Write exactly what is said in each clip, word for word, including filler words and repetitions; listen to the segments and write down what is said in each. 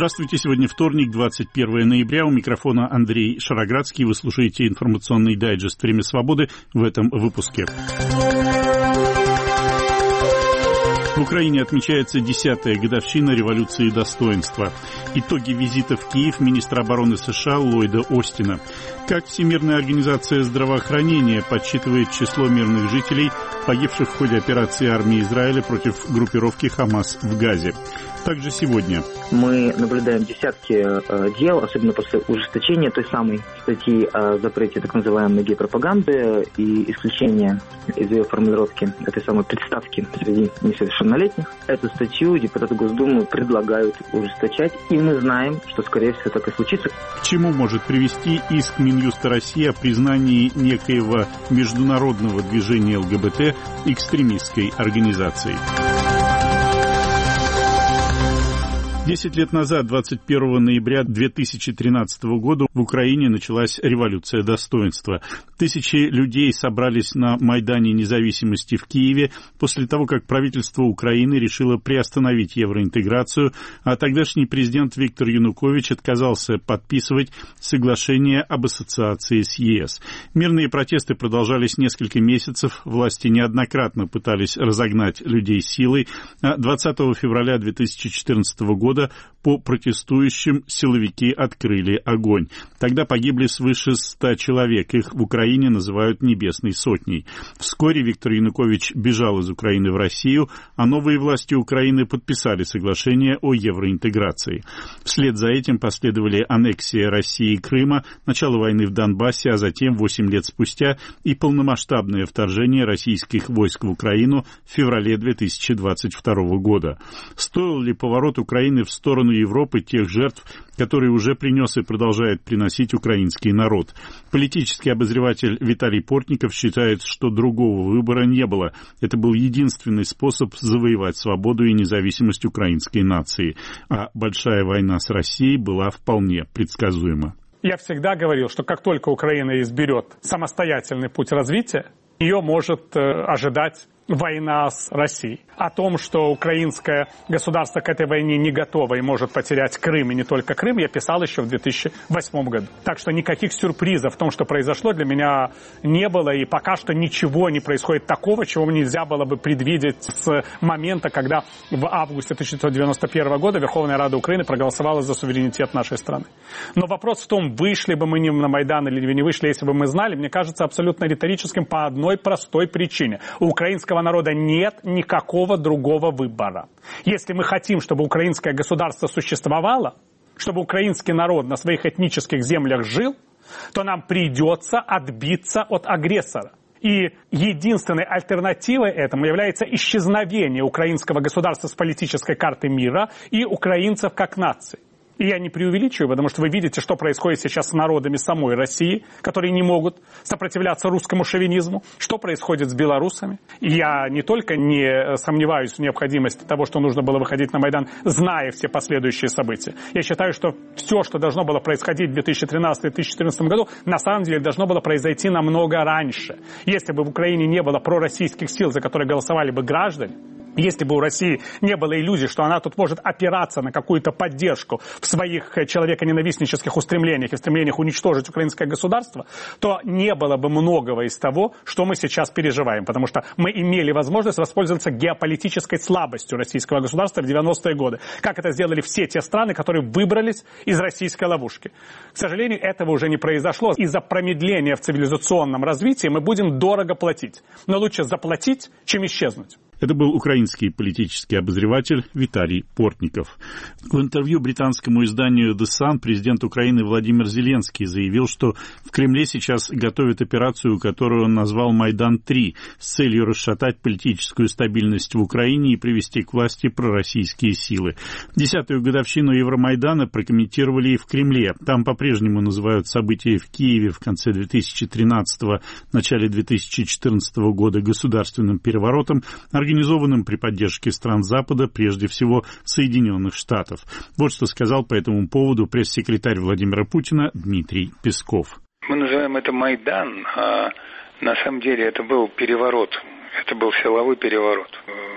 Здравствуйте. Сегодня вторник, двадцать первое ноября. У микрофона Андрей Шароградский. Вы слушаете информационный дайджест «Время свободы» в этом выпуске. В Украине отмечается десятая годовщина революции достоинства. Итоги визита в Киев министра обороны США Ллойда Остина. Как Всемирная организация здравоохранения подсчитывает число мирных жителей, погибших в ходе операции армии Израиля против группировки Хамас в Газе. Также сегодня мы наблюдаем десятки э, дел, особенно после ужесточения той самой статьи о запрете так называемой гей-пропаганды и исключения из ее формулировки этой самой представки среди несовершеннолетних. Эту статью депутаты Госдумы предлагают ужесточать, и мы знаем, что, скорее всего, так и случится. К чему может привести иск Минюста России о признании некоего международного движения ЛГБТ экстремистской организацией? Десять лет назад, двадцать первого ноября две тысячи тринадцатого года, в Украине началась революция достоинства. Тысячи людей собрались на Майдане Независимости в Киеве после того, как правительство Украины решило приостановить евроинтеграцию, а тогдашний президент Виктор Янукович отказался подписывать соглашение об ассоциации с ЕС. Мирные протесты продолжались несколько месяцев, власти неоднократно пытались разогнать людей силой, а двадцатого февраля две тысячи четырнадцатого года по протестующим силовики открыли огонь. Тогда погибли свыше ста человек. Их в Украине называют «небесной сотней». Вскоре Виктор Янукович бежал из Украины в Россию, а новые власти Украины подписали соглашение о евроинтеграции. Вслед за этим последовали аннексия России Крыма, начало войны в Донбассе, а затем, восемь лет спустя, и полномасштабное вторжение российских войск в Украину в феврале две тысячи двадцать второго года. Стоил ли поворот Украины в сторону Европы тех жертв, которые уже принес и продолжает приносить украинский народ? Политический обозреватель Виталий Портников считает, что другого выбора не было. Это был единственный способ завоевать свободу и независимость украинской нации. А большая война с Россией была вполне предсказуема. Я всегда говорил, что как только Украина изберет самостоятельный путь развития, ее может э, ожидать война с Россией. О том, что украинское государство к этой войне не готово и может потерять Крым, и не только Крым, я писал еще в две тысячи восьмом году. Так что никаких сюрпризов в том, что произошло, для меня не было, и пока что ничего не происходит такого, чего нельзя было бы предвидеть с момента, когда в августе тысяча девятьсот девяносто первого года Верховная Рада Украины проголосовала за суверенитет нашей страны. Но вопрос в том, вышли бы мы на Майдан или не вышли, если бы мы знали, мне кажется абсолютно риторическим по одной простой причине. У украинского народа нет никакого другого выбора. Если мы хотим, чтобы украинское государство существовало, чтобы украинский народ на своих этнических землях жил, то нам придется отбиться от агрессора. И единственной альтернативой этому является исчезновение украинского государства с политической карты мира и украинцев как нации. И я не преувеличиваю, потому что вы видите, что происходит сейчас с народами самой России, которые не могут сопротивляться русскому шовинизму, что происходит с белорусами. И я не только не сомневаюсь в необходимости того, что нужно было выходить на Майдан, зная все последующие события. Я считаю, что все, что должно было происходить в две тысячи тринадцатом — две тысячи четырнадцатом году, на самом деле должно было произойти намного раньше. Если бы в Украине не было пророссийских сил, за которые голосовали бы граждане, если бы у России не было иллюзий, что она тут может опираться на какую-то поддержку в своих человеконенавистнических устремлениях и стремлениях уничтожить украинское государство, то не было бы многого из того, что мы сейчас переживаем. Потому что мы имели возможность воспользоваться геополитической слабостью российского государства в девяностые годы. Как это сделали все те страны, которые выбрались из российской ловушки. К сожалению, этого уже не произошло. Из-за промедления в цивилизационном развитии мы будем дорого платить. Но лучше заплатить, чем исчезнуть. Это был украинский политический обозреватель Виталий Портников. В интервью британскому изданию The Sun президент Украины Владимир Зеленский заявил, что в Кремле сейчас готовят операцию, которую он назвал «Майдан-три», с целью расшатать политическую стабильность в Украине и привести к власти пророссийские силы. Десятую годовщину Евромайдана прокомментировали и в Кремле. Там по-прежнему называют события в Киеве в конце две тысячи тринадцатого — начале две тысячи четырнадцатого года государственным переворотом, организованным при поддержке стран Запада, прежде всего Соединенных Штатов. Вот что сказал по этому поводу пресс-секретарь Владимира Путина Дмитрий Песков. Мы называем это Майдан, а на самом деле это был переворот. Это был силовой переворот.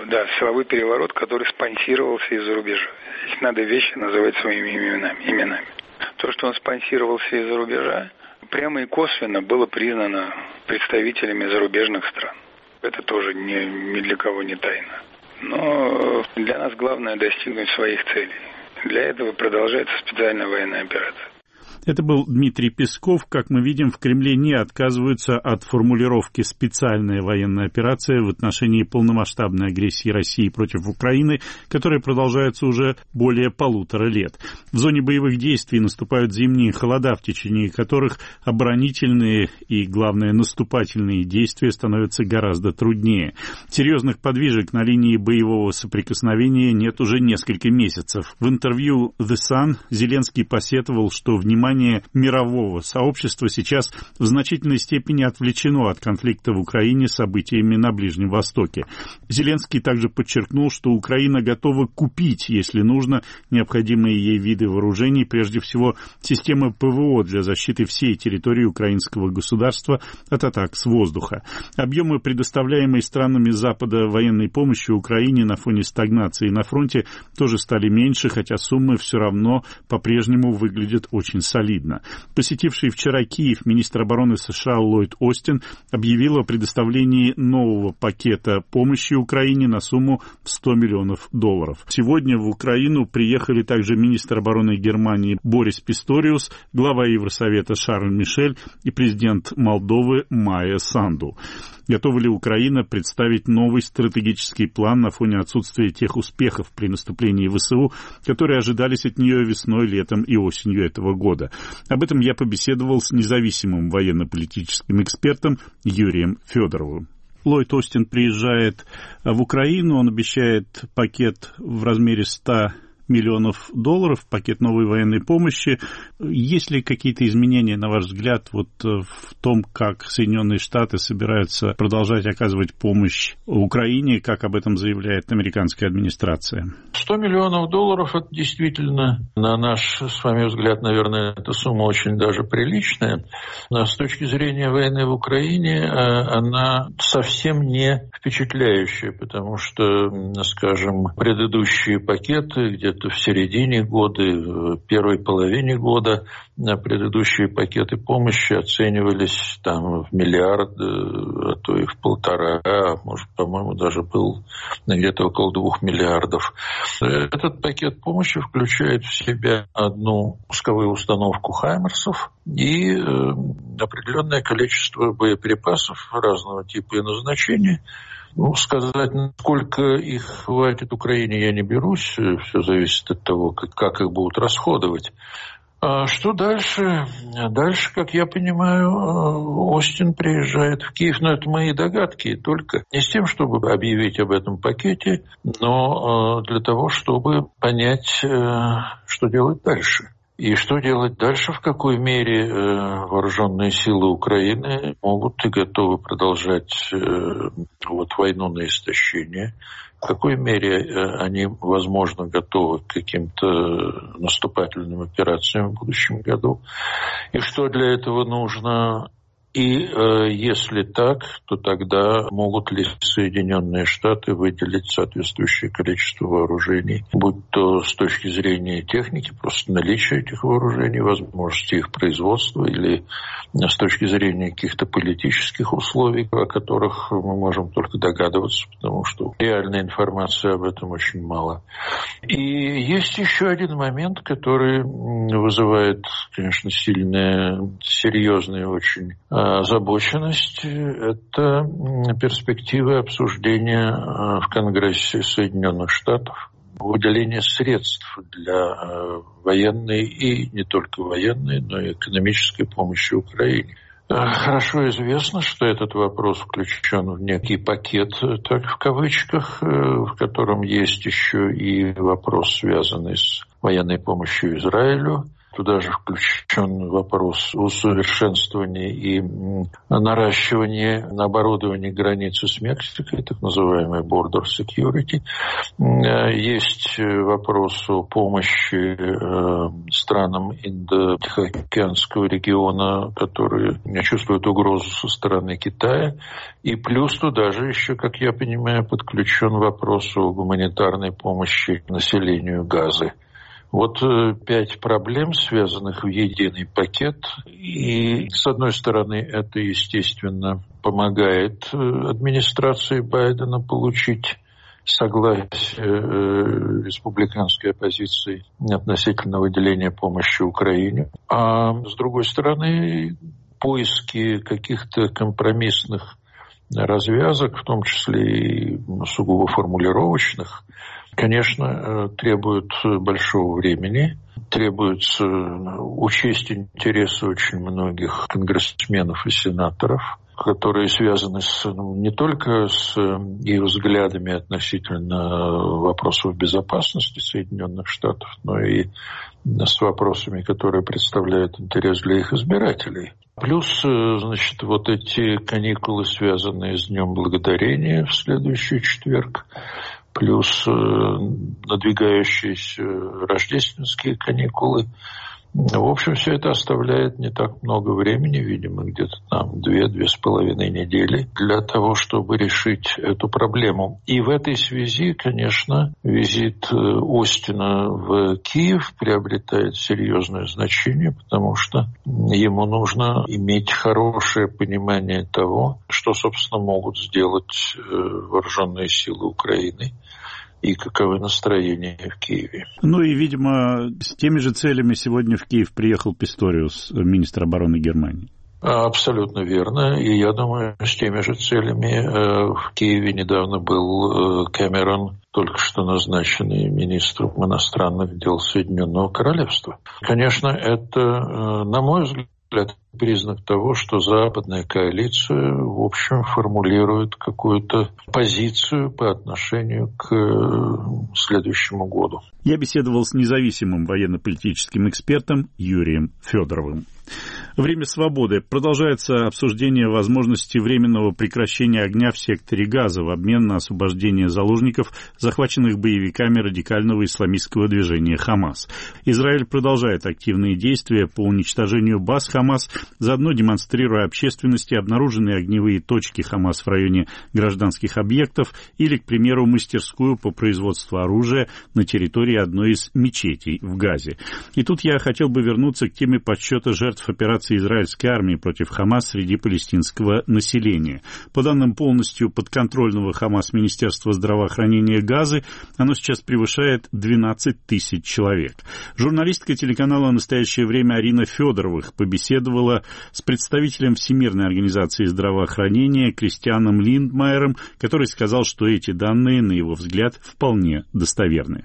Да, силовой переворот, который спонсировался из-за рубежа. Здесь надо вещи называть своими именами. именами. То, что он спонсировался из-за рубежа, прямо и косвенно было признано представителями зарубежных стран. Это тоже ни, ни для кого не тайна. Но для нас главное достигнуть своих целей. Для этого продолжается специальная военная операция. Это был Дмитрий Песков. Как мы видим, в Кремле не отказываются от формулировки «специальная военная операция» в отношении полномасштабной агрессии России против Украины, которая продолжается уже более полутора лет. В зоне боевых действий наступают зимние холода, в течение которых оборонительные и, главное, наступательные действия становятся гораздо труднее. Серьезных подвижек на линии боевого соприкосновения нет уже несколько месяцев. В интервью The Sun Зеленский посетовал, что внимание мирового сообщества сейчас в значительной степени отвлечено от конфликта в Украине событиями на Ближнем Востоке. Зеленский также подчеркнул, что Украина готова купить, если нужно, необходимые ей виды вооружений, прежде всего системы ПВО для защиты всей территории украинского государства от атак с воздуха. Объемы предоставляемой странами Запада военной помощи Украине на фоне стагнации на фронте тоже стали меньше, хотя суммы все равно по-прежнему выглядят очень солидно. Посетивший вчера Киев министр обороны США Ллойд Остин объявил о предоставлении нового пакета помощи Украине на сумму в сто миллионов долларов. Сегодня в Украину приехали также министр обороны Германии Борис Писториус, глава Евросовета Шарль Мишель и президент Молдовы Майя Санду. Готова ли Украина представить новый стратегический план на фоне отсутствия тех успехов при наступлении ВСУ, которые ожидались от нее весной, летом и осенью этого года? Об этом я побеседовал с независимым военно-политическим экспертом Юрием Федоровым. Ллойд Остин приезжает в Украину, он обещает пакет в размере ста миллионов долларов, пакет новой военной помощи. Есть ли какие-то изменения, на ваш взгляд, вот в том, как Соединенные Штаты собираются продолжать оказывать помощь Украине, как об этом заявляет американская администрация? сто миллионов долларов – это действительно, на наш с вами взгляд, наверное, эта сумма очень даже приличная. Но с точки зрения войны в Украине она совсем не впечатляющая, потому что, скажем, предыдущие пакеты, где в середине года, в первой половине года предыдущие пакеты помощи оценивались там в миллиард, а то и в полтора, а может, по-моему, даже был где-то около двух миллиардов. Этот пакет помощи включает в себя одну пусковую установку «Хаймерсов» и э, определенное количество боеприпасов разного типа и назначения. Ну, сказать, насколько их хватит Украине, я не берусь. Все зависит от того, как, как их будут расходовать. А что дальше? Дальше, как я понимаю, Остин приезжает в Киев. Но это мои догадки. Только не с тем, чтобы объявить об этом пакете, но для того, чтобы понять, что делать дальше. И что делать дальше, в какой мере э, вооруженные силы Украины могут и готовы продолжать э, вот, войну на истощение, в какой мере э, они, возможно, готовы к каким-то наступательным операциям в будущем году, и что для этого нужно. И э, если так, то тогда могут ли Соединенные Штаты выделить соответствующее количество вооружений, будь то с точки зрения техники, просто наличия этих вооружений, возможности их производства, или с точки зрения каких-то политических условий, о которых мы можем только догадываться, потому что реальной информации об этом очень мало. И есть еще один момент, который вызывает, конечно, сильную, серьезную очень озабоченность. Это перспективы обсуждения в Конгрессе Соединенных Штатов выделения средств для военной и не только военной, но и экономической помощи Украине. Хорошо известно, что этот вопрос включен в некий пакет, так в кавычках, в котором есть еще и вопрос, связанный с военной помощью Израилю. Туда же включен вопрос усовершенствования и наращивания оборудования границы с Мексикой, так называемый border security. Есть вопрос о помощи странам Индо-Тихоокеанского региона, которые чувствуют угрозу со стороны Китая. И плюс туда же еще, как я понимаю, подключен вопрос о гуманитарной помощи населению Газы. Вот пять проблем, связанных в единый пакет. И, с одной стороны, это, естественно, помогает администрации Байдена получить согласие республиканской оппозиции относительно выделения помощи Украине. А, с другой стороны, поиски каких-то компромиссных развязок, в том числе и сугубо формулировочных, конечно, требуют большого времени, требуется учесть интересы очень многих конгрессменов и сенаторов, которые связаны с, не только с их взглядами относительно вопросов безопасности Соединенных Штатов, но и с вопросами, которые представляют интерес для их избирателей. Плюс, значит, вот эти каникулы, связанные с Днем Благодарения в следующий четверг, плюс надвигающиеся рождественские каникулы. В общем, все это оставляет не так много времени, видимо, где-то там две-две с половиной недели для того, чтобы решить эту проблему. И в этой связи, конечно, визит Остина в Киев приобретает серьезное значение, потому что ему нужно иметь хорошее понимание того, что, собственно, могут сделать вооруженные силы Украины и каковы настроения в Киеве. Ну и, видимо, с теми же целями сегодня в Киев приехал Писториус, министр обороны Германии. Абсолютно верно. И я думаю, с теми же целями в Киеве недавно был Кэмерон, только что назначенный министром иностранных дел Соединенного Королевства. Конечно, это, на мой взгляд, признак того, что западная коалиция, в общем, формулирует какую-то позицию по отношению к следующему году. Я беседовал с независимым военно-политическим экспертом Юрием Федоровым. Время свободы. Продолжается обсуждение возможности временного прекращения огня в секторе Газа в обмен на освобождение заложников, захваченных боевиками радикального исламистского движения «Хамас». Израиль продолжает активные действия по уничтожению баз «Хамас», заодно демонстрируя общественности обнаруженные огневые точки «Хамас» в районе гражданских объектов или, к примеру, мастерскую по производству оружия на территории одной из мечетей в Газе. И тут я хотел бы вернуться к теме подсчета жертв операции израильской армии против Хамас среди палестинского населения. По данным полностью подконтрольного Хамас Министерства здравоохранения Газы, оно сейчас превышает двенадцать тысяч человек. Журналистка телеканала «Настоящее время» Арина Федоровых побеседовала с представителем Всемирной организации здравоохранения Кристианом Линдмайером, который сказал, что эти данные, на его взгляд, вполне достоверны.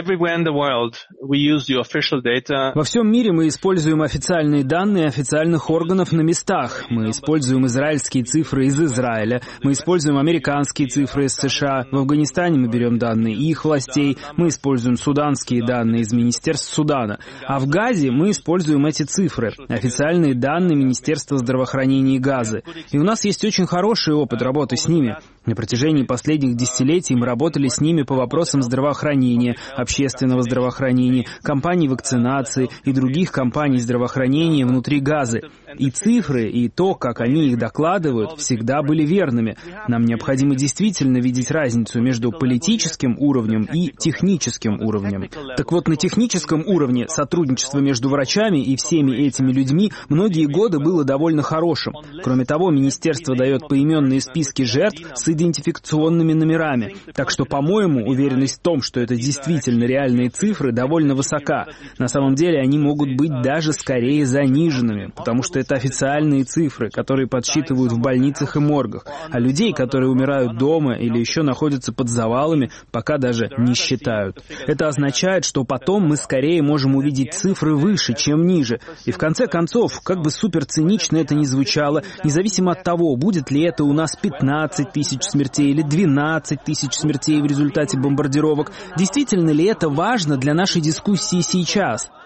Во всем мире мы используем официальные данные официальных органов на местах. Мы используем израильские цифры из Израиля. Мы используем американские цифры из США. В Афганистане мы берем данные их властей. Мы используем суданские данные из Министерства Судана. А в Газе мы используем эти цифры. Официальные данные Министерства здравоохранения Газы. И у нас есть очень хороший опыт работы с ними. На протяжении последних десятилетий мы работали с ними по вопросам здравоохранения, общественного здравоохранения, кампаний вакцинации и других кампаний здравоохранения внутри Газы. И цифры, и то, как они их докладывают, всегда были верными. Нам необходимо действительно видеть разницу между политическим уровнем и техническим уровнем. Так вот, на техническом уровне сотрудничество между врачами и всеми этими людьми многие годы было довольно хорошим. Кроме того, министерство дает поименные списки жертв с идентификационными номерами. Так что, по-моему, уверенность в том, что это действительно реальные цифры, довольно высока. На самом деле они могут быть даже скорее заниженными, потому что это официальные цифры, которые подсчитывают в больницах и моргах, а людей, которые умирают дома или еще находятся под завалами, пока даже не считают. Это означает, что потом мы скорее можем увидеть цифры выше, чем ниже. И в конце концов, как бы суперцинично это ни звучало, независимо от того, будет ли это у нас пятнадцать тысяч смертей или двенадцать тысяч смертей в результате бомбардировок, действительно ли это важно для нашей дискуссии сейчас?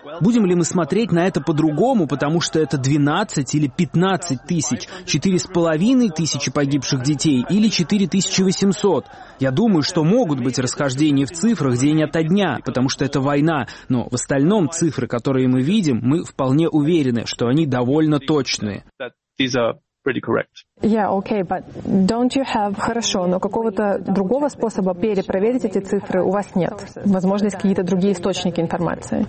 Будем ли мы смотреть на это по-другому, потому что это двенадцать или пятнадцать тысяч, четыре с половиной тысячи погибших детей или четыре тысячи восемьсот? Я думаю, что могут быть расхождения в цифрах день ото дня, потому что это война, но в остальном цифры, которые мы видим, мы вполне уверены, что они довольно точные. Yeah, okay, but don't you have... Хорошо, но какого-то другого способа перепроверить эти цифры у вас нет? Возможно, есть какие-то другие источники информации?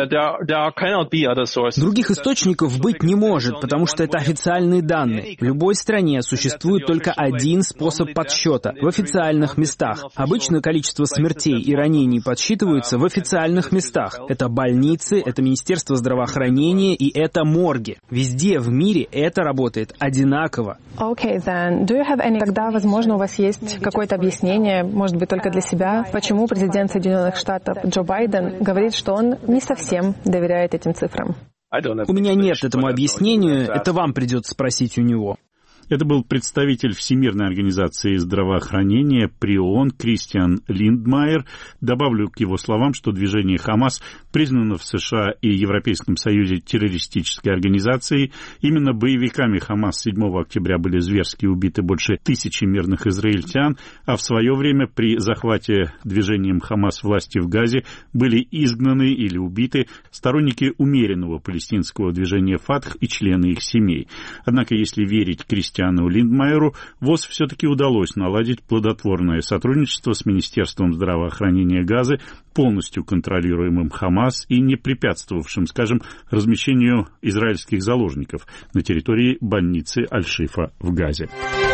Других источников быть не может, потому что это официальные данные. В любой стране существует только один способ подсчета — в официальных местах. Обычно количество смертей и ранений подсчитываются в официальных местах. Это больницы, это Министерство здравоохранения и это морги. Везде в мире это работает одинаково. Okay, then. Do you have any... Тогда, возможно, у вас есть какое-то объяснение, может быть, только для себя, почему президент Соединенных Штатов Джо Байден говорит, что он не совсем всем доверяет этим цифрам. У меня нет этому объяснению, это вам придется спросить у него. Это был представитель Всемирной организации здравоохранения при ООН Кристиан Линдмайер. Добавлю к его словам, что движение «Хамас» признано в США и Европейском Союзе террористической организацией. Именно боевиками «Хамас» седьмого октября были зверски убиты больше тысячи мирных израильтян, а в свое время при захвате движением «Хамас» власти в Газе были изгнаны или убиты сторонники умеренного палестинского движения «Фатх» и члены их семей. Однако, если верить Кристиану Линдмайеру, ВОЗ все-таки удалось наладить плодотворное сотрудничество с Министерством здравоохранения Газы, полностью контролируемым «Хамас» и не препятствовавшим, скажем, размещению израильских заложников на территории больницы Аль-Шифа в Газе.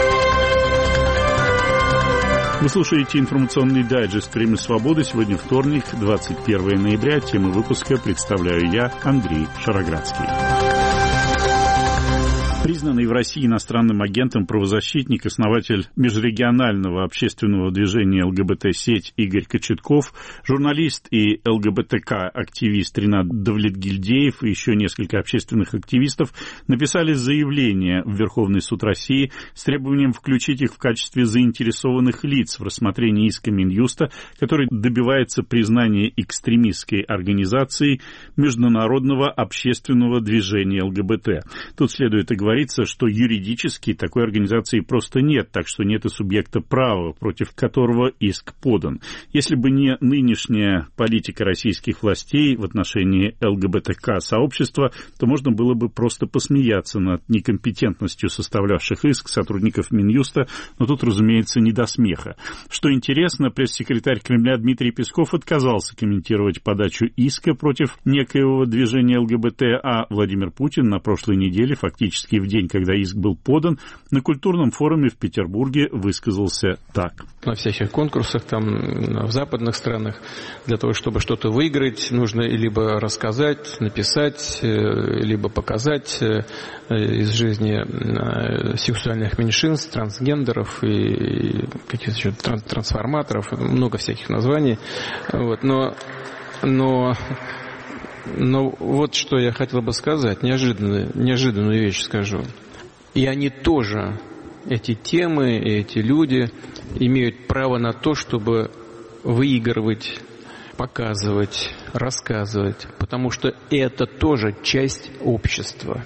Вы слушаете информационный дайджест «Время свободы». Сегодня вторник, двадцать первое ноября. Темы выпуска представляю я, Андрей Шароградский. Признанный в России иностранным агентом правозащитник, основатель межрегионального общественного движения ЛГБТ-сеть Игорь Кочетков, журналист и ЛГБТК-активист Ринат Давлетгильдеев и еще несколько общественных активистов написали заявление в Верховный суд России с требованием включить их в качестве заинтересованных лиц в рассмотрении иска Минюста, который добивается признания экстремистской организацией международного общественного движения ЛГБТ. Тут следует и говорить, Говорится, что юридически такой организации просто нет, так что нет и субъекта права, против которого иск подан. Если бы не нынешняя политика российских властей в отношении ЛГБТК-сообщества, то можно было бы просто посмеяться над некомпетентностью составлявших иск сотрудников Минюста, но тут, разумеется, не до смеха. Что интересно, пресс-секретарь Кремля Дмитрий Песков отказался комментировать подачу иска против некоего движения ЛГБТ, а Владимир Путин на прошлой неделе фактически в день, когда иск был подан, на культурном форуме в Петербурге высказался так. На всяких конкурсах там в западных странах для того, чтобы что-то выиграть, нужно либо рассказать, написать, либо показать из жизни сексуальных меньшинств, трансгендеров и каких-то еще трансформаторов, много всяких названий. Вот. Но, но Но вот что я хотел бы сказать, неожиданную, неожиданную вещь скажу. И они тоже, эти темы, эти люди, имеют право на то, чтобы выигрывать, показывать, рассказывать, потому что это тоже часть общества.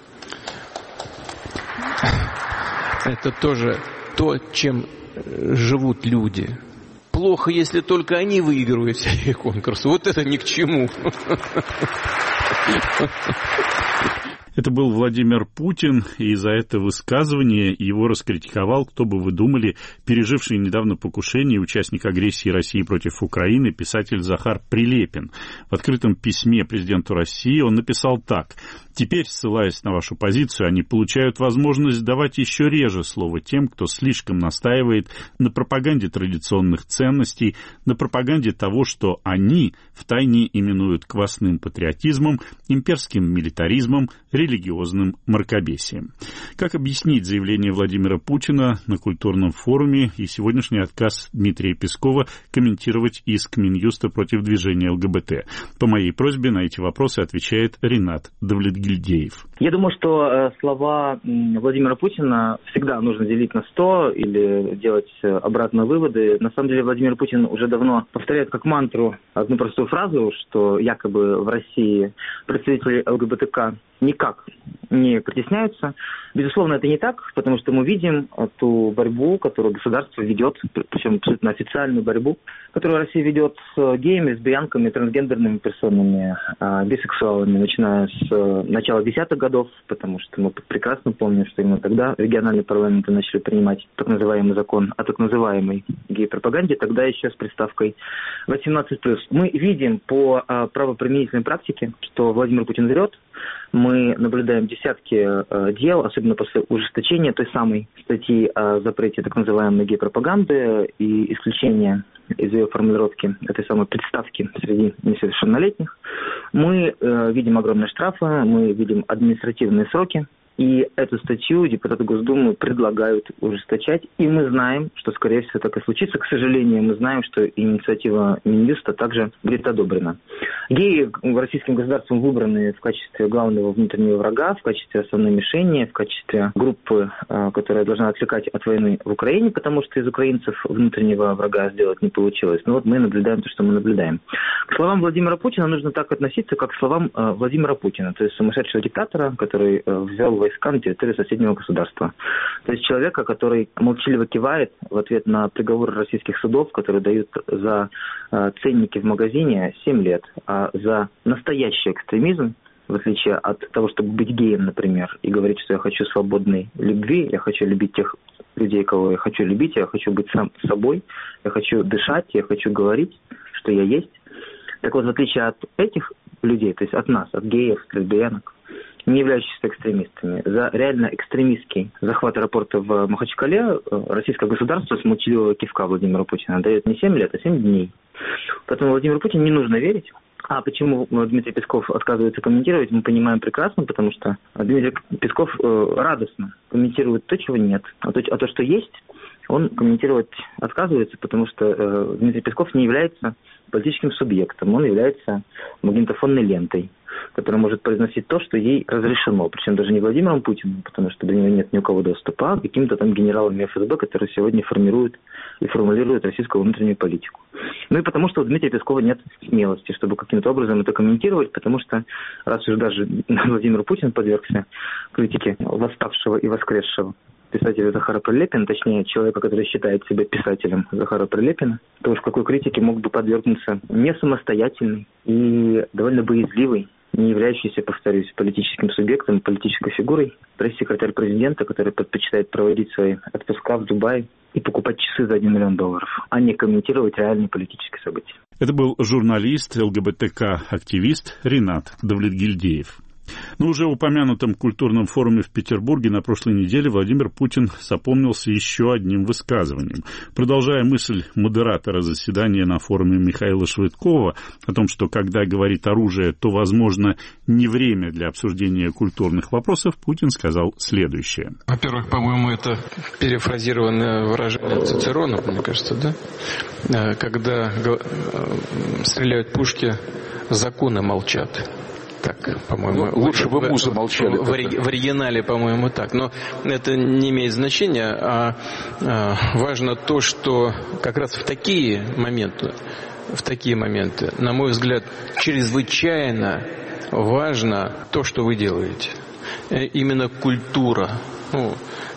Это тоже то, чем живут люди. Плохо, если только они выигрывают всякие конкурсы. Вот это ни к чему. Это был Владимир Путин, и за это высказывание его раскритиковал, кто бы вы думали, переживший недавно покушение, участник агрессии России против Украины, писатель Захар Прилепин. В открытом письме президенту России он написал так. «Теперь, ссылаясь на вашу позицию, они получают возможность давать еще реже слово тем, кто слишком настаивает на пропаганде традиционных ценностей, на пропаганде того, что они втайне именуют квасным патриотизмом, имперским милитаризмом, религиозным мракобесием». Как объяснить заявление Владимира Путина на культурном форуме и сегодняшний отказ Дмитрия Пескова комментировать иск Минюста против движения ЛГБТ? По моей просьбе на эти вопросы отвечает Ринат Давлетгильдеев. Гильдеев. Я думаю, что слова Владимира Путина всегда нужно делить на сто или делать обратные выводы. На самом деле Владимир Путин уже давно повторяет как мантру одну простую фразу, что якобы в России представители ЛГБТК никак не притесняются. Безусловно, это не так, потому что мы видим ту борьбу, которую государство ведет, причем абсолютно официальную борьбу, которую Россия ведет с геями, лесбиянками, трансгендерными персонами, бисексуалами, начиная с начала десятых годов, потому что мы прекрасно помним, что именно тогда региональные парламенты начали принимать так называемый закон о так называемой гей-пропаганде, тогда еще с приставкой восемнадцать плюс. Мы видим по правоприменительной практике, что Владимир Путин врет. Мы наблюдаем десятки э, дел, особенно после ужесточения той самой статьи о запрете так называемой гей-пропаганды и исключения из ее формулировки этой самой представки среди несовершеннолетних. Мы э, видим огромные штрафы, мы видим административные сроки. И эту статью депутаты Госдумы предлагают ужесточать. И мы знаем, что, скорее всего, так и случится. К сожалению, мы знаем, что инициатива Минюста также будет одобрена. Геи российским государством выбраны в качестве главного внутреннего врага, в качестве основной мишени, в качестве группы, которая должна отвлекать от войны в Украине, потому что из украинцев внутреннего врага сделать не получилось. Но вот мы наблюдаем то, что мы наблюдаем. К словам Владимира Путина нужно так относиться, как к словам Владимира Путина, то есть сумасшедшего диктатора, который взял войска на территории соседнего государства. То есть человека, который молчаливо кивает в ответ на приговоры российских судов, которые дают за э, ценники в магазине семь лет, а за настоящий экстремизм, в отличие от того, чтобы быть геем, например, и говорить, что я хочу свободной любви, я хочу любить тех людей, кого я хочу любить, я хочу быть сам собой, я хочу дышать, я хочу говорить, что я есть. Так вот, в отличие от этих людей, то есть от нас, от геев, лесбиянок, не являющихся экстремистами, за реально экстремистский захват аэропорта в Махачкале российское государство с молчаливого кивка Владимира Путина дает не семь лет, а семь дней. Поэтому Владимиру Путину не нужно верить. А почему Дмитрий Песков отказывается комментировать, мы понимаем прекрасно, потому что Дмитрий Песков радостно комментирует то, чего нет. А то, а то что есть, он комментировать отказывается, потому что э, Дмитрий Песков не является политическим субъектом, он является магнитофонной лентой, которая может произносить то, что ей разрешено. Причем даже не Владимиром Путиным, потому что до него нет ни у кого доступа, а каким-то там генералами эф эс бэ, которые сегодня формируют и формулируют российскую внутреннюю политику. Ну и потому что у Дмитрия Пескова нет смелости, чтобы каким-то образом это комментировать, потому что раз уж даже Владимир Путин подвергся критике восставшего и воскресшего писателя Захара Прилепина, точнее, человека, который считает себя писателем Захара Прилепина, то уж какой критике мог бы подвергнуться не самостоятельный и довольно боязливый, не являющийся, повторюсь, политическим субъектом, политической фигурой, пресс-секретарь президента, который предпочитает проводить свои отпуска в Дубае и покупать часы за один миллион долларов, а не комментировать реальные политические события. Это был журналист, ЛГБТК-активист Ринат Давлетгильдеев. На уже упомянутом культурном форуме в Петербурге на прошлой неделе Владимир Путин запомнился еще одним высказыванием. Продолжая мысль модератора заседания на форуме Михаила Швыдкова о том, что когда говорит оружие, то, возможно, не время для обсуждения культурных вопросов, Путин сказал следующее. Во-первых, по-моему, это перефразированное выражение Цицерона, мне кажется, да? Когда стреляют пушки, законы молчат. Так, по-моему, ну, лучше бы мы замолчали. В, в, в оригинале, по-моему, так. Но это не имеет значения, а, а важно то, что как раз в такие моменты, в такие моменты, на мой взгляд, чрезвычайно важно то, что вы делаете. Именно культура, ну,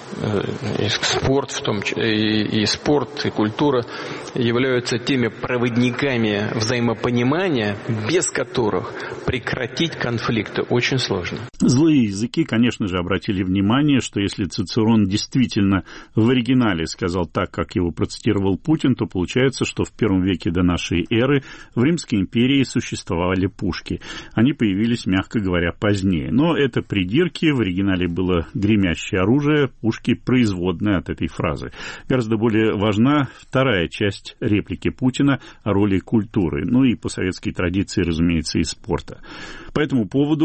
и спорт в том числе, и, и спорт, и культура являются теми проводниками взаимопонимания, без которых прекратить конфликты очень сложно. Злые языки, конечно же, обратили внимание, что если Цицерон действительно в оригинале сказал так, как его процитировал Путин, то получается, что в первом веке до нашей эры в Римской империи существовали пушки. Они появились, мягко говоря, позднее. Но это придирки, в оригинале было гремящее оружие, пушки производные от этой фразы. Гораздо более важна вторая часть реплики Путина о роли культуры, ну и по советской традиции, разумеется, и спорта. По этому поводу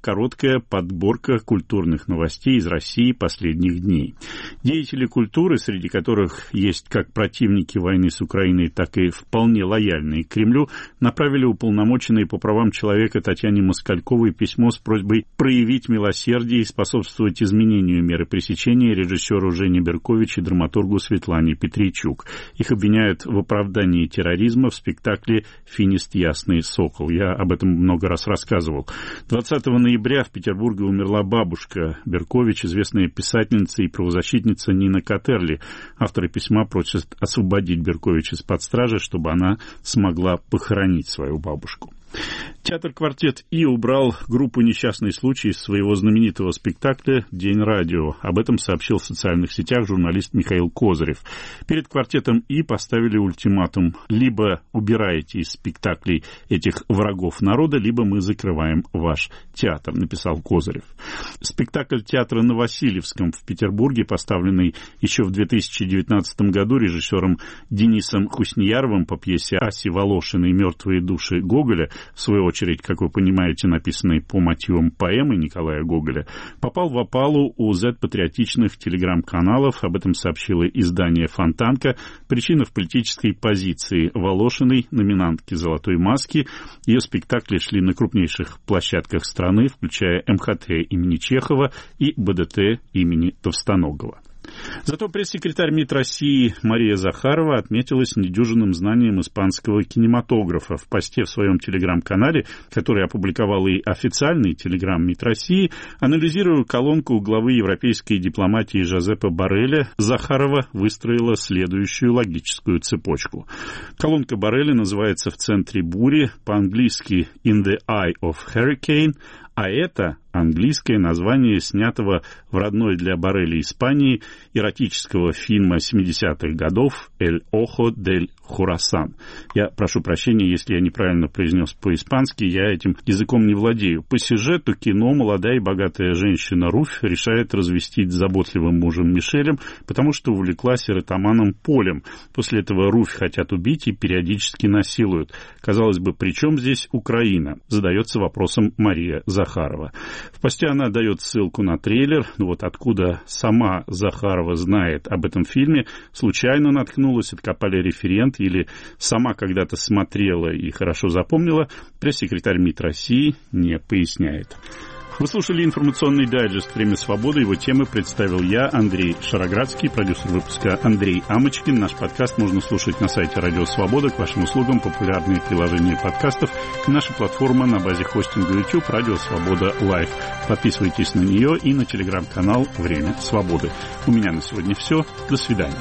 короткая подборка культурных новостей из России последних дней. Деятели культуры, среди которых есть как противники войны с Украиной, так и вполне лояльные к Кремлю, направили уполномоченной по правам человека Татьяне Москальковой письмо с просьбой проявить милосердие и способствовать изменению меры пресечения режиссеру Жене Беркович и драматургу Светлане Петричук. Их обвиняют в оправдании терроризма в спектакле «Финист Ясный Сокол». Я об этом много раз рассказывал. двадцатого ноября в Петербурге умерла бабушка Беркович, известная писательница и правозащитница Нина Катерли. Авторы письма просят освободить Беркович из-под стражи, чтобы она смогла похоронить свою бабушку. Театр-квартет «И» убрал группу «Несчастный случай» из своего знаменитого спектакля «День радио». Об этом сообщил в социальных сетях журналист Михаил Козырев. Перед квартетом «И» поставили ультиматум: либо убираете из спектаклей этих врагов народа, либо мы закрываем ваш театр, написал Козырев. Спектакль театра на Васильевском в Петербурге, поставленный еще в две тысячи девятнадцатом году режиссером Денисом Хуснияровым по пьесе Аси Волошиной «Мертвые души» Гоголя, в свою очередь, как вы понимаете, написанной по мотивам поэмы Николая Гоголя, попал в опалу у зет-патриотичных телеграм-каналов. Об этом сообщило издание «Фонтанка». Причина в политической позиции Волошиной, номинантки «Золотой маски». Ее спектакли шли на крупнейших площадках страны, включая эм ха тэ имени Чехова и бэ дэ тэ имени Товстоногова. Зато пресс-секретарь МИД России Мария Захарова отметилась недюжинным знанием испанского кинематографа. В посте в своем телеграм-канале, который опубликовал и официальный телеграм МИД России, анализируя колонку главы европейской дипломатии Жозепа Борреля, Захарова выстроила следующую логическую цепочку. Колонка Борреля называется «В центре бури», по-английски «In the eye of hurricane», а это английское название снятого в родной для Борреля Испании эротического фильма семидесятых годов «Эль Охо дель Хурасан». Я прошу прощения, если я неправильно произнес по-испански, я этим языком не владею. По сюжету кино молодая и богатая женщина Руфь решает развестись с заботливым мужем Мишелем, потому что увлеклась эротоманом Полем. После этого Руфь хотят убить и периодически насилуют. Казалось бы, при чем здесь Украина? Задается вопросом Мария Захарова. В посте она дает ссылку на трейлер. Ну вот откуда сама Захарова знает об этом фильме, случайно наткнулась, откопали референт или сама когда-то смотрела и хорошо запомнила, пресс-секретарь МИД России не поясняет. Вы слушали информационный дайджест «Время свободы». Его темы представил я, Андрей Шароградский, продюсер выпуска Андрей Амочкин. Наш подкаст можно слушать на сайте Радио Свобода. К вашим услугам популярные приложения подкастов и наша платформа на базе хостинга YouTube «Радио Свобода Лайв». Подписывайтесь на нее и на телеграм-канал «Время свободы». У меня на сегодня все. До свидания.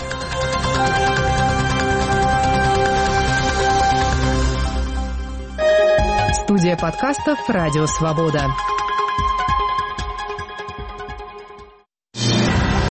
Студия подкастов «Радио Свобода».